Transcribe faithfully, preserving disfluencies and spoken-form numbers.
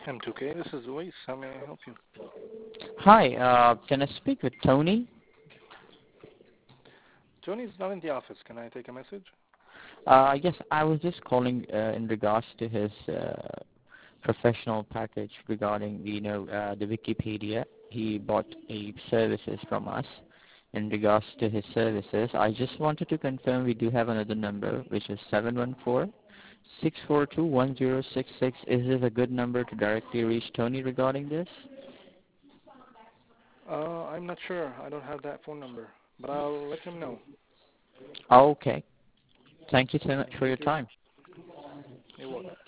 M two K, this is Luis. How may I help you? Hi, uh, can I speak with Tony? Tony's not in the office. Can I take a message? Uh, yes, I was just calling uh, in regards to his uh, professional package regarding, you know, uh, the Wikipedia. He bought a services from us in regards to his services. I just wanted to confirm we do have another number, which is seven one four, six four two, one zero six six. Is this a good number to directly reach Tony regarding this? Uh, I'm not sure. I don't have that phone number, but I'll let him know. Okay. Thank you so much for your Thank you. time. You're welcome.